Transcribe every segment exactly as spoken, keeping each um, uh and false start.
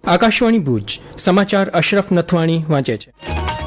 આકાશવાણી ભુજ સમાચાર અશરફ નથવાણી વાંચે છે.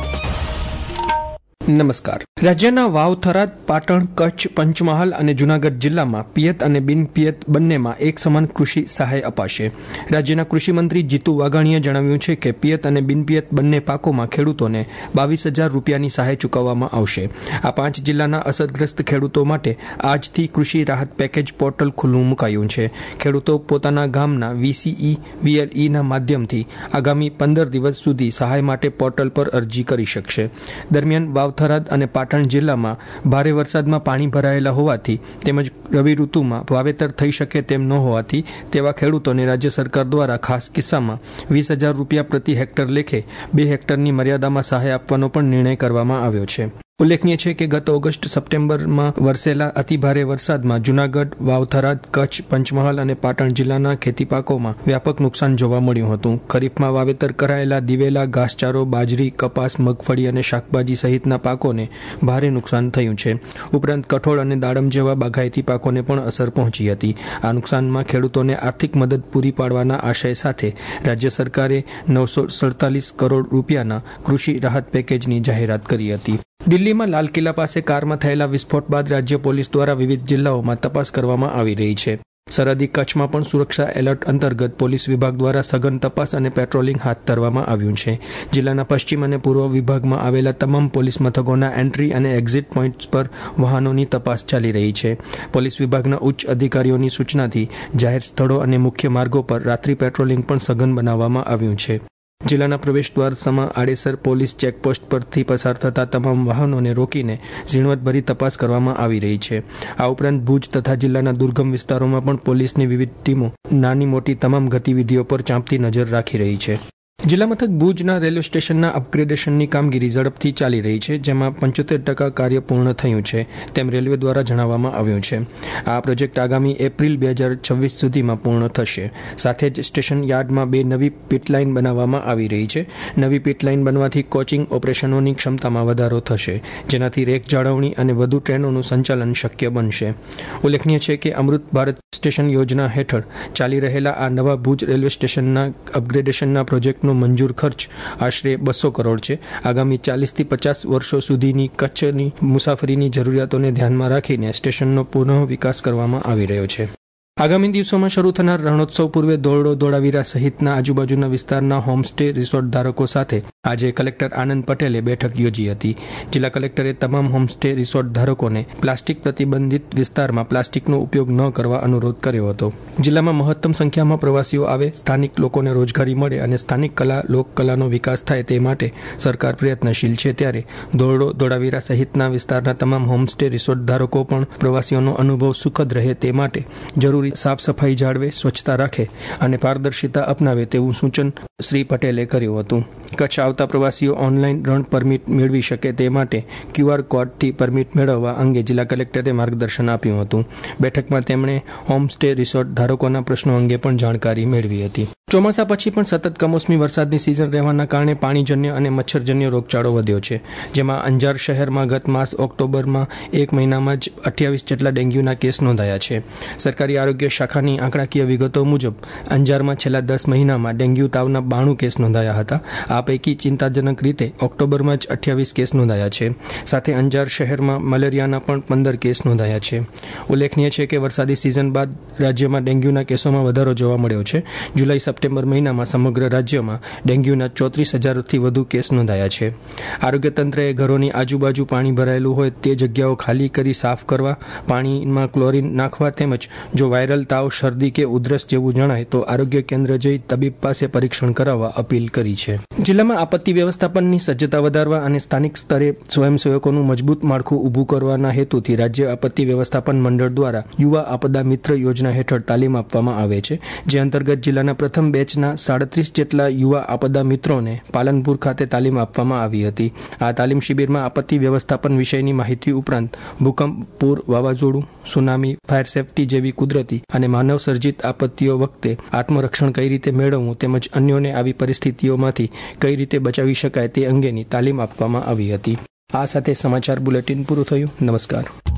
નમસ્કાર. રાજ્યના વાવ, થરાદ, પાટણ, કચ્છ, પંચમહાલ અને જૂનાગઢ જિલ્લામાં પિયત અને બિનપિયત બંનેમાં એક સમાન કૃષિ સહાય અપાશે. રાજ્યના કૃષિમંત્રી જીતુ વાઘાણીએ જણાવ્યું છે કે પિયત અને બિનપિયત બંને પાકોમાં ખેડૂતોને બાવીસ હજાર રૂપિયાની સહાય ચૂકવવામાં આવશે. આ પાંચ જિલ્લાના અસરગ્રસ્ત ખેડૂતો માટે આજથી કૃષિ રાહત પેકેજ પોર્ટલ ખુલ્લું મુકાયું છે. ખેડૂતો પોતાના ગામના વીસીઈ વીએલઈના માધ્યમથી આગામી પંદર દિવસ સુધી સહાય માટે પોર્ટલ પર અરજી કરી શકશે. દરમિયાન વાવ, થરાદ અને પાટણ જિલ્લામાં ભારે વરસાદમાં પાણી ભરાયેલા હોવાથી તેમજ રવિ ઋતુમાં વાવેતર થઈ શકે તેમ ન હોવાથી તેવા ખેડૂતોને રાજ્ય સરકાર દ્વારા ખાસ કિસ્સામાં વીસ હજાર રૂપિયા પ્રતિ હેક્ટર લેખે બે હેક્ટરની મર્યાદામાં સહાય આપવાનો પણ નિર્ણય કરવામાં આવ્યો છે. ઉલ્લેખનીય છે કે ગત ઓગસ્ટ સપ્ટેમ્બરમાં વરસેલા અતિભારે વરસાદમાં જૂનાગઢ, વાવ, થરાદ, કચ્છ, પંચમહાલ અને પાટણ જિલ્લાના ખેતી પાકોમાં વ્યાપક નુકસાન જોવા મળ્યું હતું. ખરીફમાં વાવેતર કરાયેલા દિવેલા, ઘાસચારો, બાજરી, કપાસ, મગફળી અને શાકભાજી સહિતના પાકોને ભારે નુકસાન થયું છે. ઉપરાંત કઠોળ અને દાડમ જેવા બાગાયતી પાકોને પણ અસર પહોંચી હતી. આ નુકસાનમાં ખેડૂતોને આર્થિક મદદ પૂરી પાડવાના આશય સાથે રાજ્ય સરકારે નવસો સડતાલીસ કરોડ રૂપિયાના કૃષિ રાહત પેકેજની જાહેરાત કરી હતી. દિલ્હીમાં લાલ કિલ્લા પાસે કારમાં થયેલા વિસ્ફોટ બાદ રાજ્ય પોલીસ દ્વારા વિવિધ જિલ્લાઓમાં તપાસ કરવામાં આવી રહી છે. સરહદી કચ્છમાં પણ સુરક્ષા એલર્ટ અંતર્ગત પોલીસ વિભાગ દ્વારા સઘન તપાસ અને પેટ્રોલિંગ હાથ ધરવામાં આવ્યું છે. જિલ્લાના પશ્ચિમ અને પૂર્વ વિભાગમાં આવેલા તમામ પોલીસ મથકોના એન્ટ્રી અને એક્ઝિટ પોઇન્ટ્સ પર વાહનોની તપાસ ચાલી રહી છે. પોલીસ વિભાગના ઉચ્ચ અધિકારીઓની સૂચનાથી જાહેર સ્થળો અને મુખ્ય માર્ગો પર રાત્રિ પેટ્રોલિંગ પણ સઘન બનાવવામાં આવ્યું છે. જિલ્લાના પ્રવેશદ્વાર સમા આડેસર પોલીસ ચેકપોસ્ટ પરથી પસાર થતા તમામ વાહનોને રોકીને ઝીણવટભરી તપાસ કરવામાં આવી રહી છે. આ ઉપરાંત ભુજ તથા જિલ્લાના દુર્ગમ વિસ્તારોમાં પણ પોલીસની વિવિધ ટીમો નાની મોટી તમામ ગતિવિધિઓ પર ચાંપતી નજર રાખી રહી છે. જિલ્લા મથક ભુજના રેલવે સ્ટેશનના અપગ્રેડેશનની કામગીરી ઝડપથી ચાલી રહી છે, જેમાં પંચોતેર ટકા કાર્ય પૂર્ણ થયું છે તેમ રેલવે દ્વારા જણાવવામાં આવ્યું છે. આ પ્રોજેક્ટ આગામી એપ્રિલ બે હજાર છવ્વીસ સુધીમાં પૂર્ણ થશે. સાથે જ સ્ટેશન યાર્ડમાં બે નવી પીટલાઇન બનાવવામાં આવી રહી છે. નવી પીટલાઇન બનવાથી કોચિંગ ઓપરેશનોની ક્ષમતામાં વધારો થશે, જેનાથી રેક જાળવણી અને વધુ ટ્રેનોનું સંચાલન શક્ય બનશે. ઉલ્લેખનીય છે કે અમૃત ભારત સ્ટેશન યોજના હેઠળ ચાલી રહેલા આ નવા ભુજ રેલવે સ્ટેશનના અપગ્રેડેશનના પ્રોજેક્ટનો મંજૂર ખર્ચ આશરે બસો કરોડ છે. આગામી ચાલીસથી પચાસ વર્ષો સુધીની કચ્છની મુસાફરીની જરૂરિયાતોને ધ્યાનમાં રાખીને સ્ટેશનનો પુનઃ વિકાસ કરવામાં આવી રહ્યો છે. આગામી દિવસોમાં શરૂ થનાર રણોત્સવ પૂર્વે ધોરડો, ધોળાવીરા સહિતના આજુબાજુના વિસ્તારના હોમસ્ટે રિસોર્ટ ધારકો સાથે આજે કલેક્ટર આનંદ પટેલે બેઠક યોજી હતી. જિલ્લા કલેક્ટરે તમામ હોમસ્ટે રિસોર્ટ ધારકોને પ્લાસ્ટિક પ્રતિબંધિત વિસ્તારમાં પ્લાસ્ટિકનો ઉપયોગ ન કરવા અનુરોધ કર્યો હતો. જિલ્લામાં મહત્તમ સંખ્યામાં પ્રવાસીઓ આવે, સ્થાનિક લોકોને રોજગારી મળે અને સ્થાનિક કલા લોકકલાનો વિકાસ થાય તે માટે સરકાર પ્રયત્નશીલ છે. ત્યારે ધોરડો, ધોળાવીરા સહિતના વિસ્તારના તમામ હોમસ્ટે રિસોર્ટ ધારકો પણ પ્રવાસીઓનો અનુભવ સુખદ રહે તે માટે જરૂરી સાફ સફાઈ જાળવે, સ્વચ્છતા રાખે અને પારદર્શિતા અપનાવે તેવું સૂચન શ્રી પટેલે કર્યું હતું. કચ્છ આવતા પ્રવાસીઓ ઓનલાઈન રણ પરમિટ મેળવી શકે તે માટે ક્યુઆર કોડથી પરમિટ મેળવવા અંગે જિલ્લા કલેક્ટરે માર્ગદર્શન આપ્યું હતું. બેઠકમાં તેમણે હોમસ્ટે રિસોર્ટ ધારકોના પ્રશ્નો અંગે પણ જાણકારી મેળવી હતી. ચોમાસા પછી પણ સતત કમોસમી વરસાદની સિઝન રહેવાના કારણે પાણીજન્ય અને મચ્છરજન્ય રોગચાળો વધ્યો છે, જેમાં અંજાર શહેરમાં ગત માસ ઓક્ટોબરમાં એક મહિનામાં જ અઠ્યાવીસ જેટલા ડેન્ગ્યુના કેસ નોંધાયા છે. સરકારી આરોગ્ય શાખાની આંકડાકીય વિગતો મુજબ અંજારમાં છેલ્લા દસ મહિનામાં ડેન્ગ્યુ તાવના બાણું કેસ નોંધાયા હતા. આ પૈકી ચિંતાજનક રીતે ઓક્ટોબરમાં જ અઠ્યાવીસ કેસ નોંધાયા છે. સાથે અંજાર શહેરમાં મલેરિયાના પણ પંદર કેસ નોંધાયા છે. ઉલ્લેખનીય છે કે વરસાદી સિઝન બાદ રાજ્યમાં ડેન્ગ્યુના કેસોમાં વધારો જોવા મળ્યો છે. જુલાઈ સપ્ટેમ્બર મહિનામાં સમગ્ર રાજ્યમાં ડેન્ગ્યુના ચોત્રીસ હજારથી વધુ કેસ નોંધાયા છે. આરોગ્ય તંત્રએ ઘરોની આજુબાજુ પાણી ભરાયેલું હોય તે જગ્યાઓ ખાલી કરી સાફ કરવા, પાણીમાં ક્લોરીન નાખવા તેમજ જો વાયરલ તાવ, શરદી કે ઉધરસ જેવું જણાય તો આરોગ્ય કેન્દ્ર જઈ તબીબ પાસે પરીક્ષણ કરાવવા અપીલ કરી છે. જિલ્લામાં આપત્તિ વ્યવસ્થાપનની સજ્જતા વધારવા અને સ્થાનિક સ્તરે સ્વયંસેવકોનું મજબૂત માળખું ઊભું કરવાના હેતુથી રાજ્ય આપત્તિ વ્યવસ્થાપન મંડળ દ્વારા યુવા આપદા મિત્ર યોજના હેઠળ તાલીમ આપવામાં આવે છે, જે અંતર્ગત જિલ્લાના પ્રથમ બેચના સાડત્રીસ જેટલા યુવા આપદા મિત્રોને પાલનપુર ખાતે તાલીમ આપવામાં આવી હતી. આ તાલીમ શિબિરમાં આપત્તિ વ્યવસ્થાપન વિષયની માહિતી ઉપરાંત ભૂકંપ, પૂર, વાવાઝોડું, સુનામી, ફાયર સેફટી જેવી કુદરતી અને માનવ સર્જિત આપત્તિઓ વખતે આત્મરક્ષણ કઈ રીતે મેળવવું તેમજ અન્યોને આવી પરિસ્થિતિઓમાંથી કઈ રીતે બચાવી શકાય તે અંગેની તાલીમ આપવામાં આવી હતી. આ સાથે સમાચાર બુલેટિન પૂરું થયું. નમસ્કાર.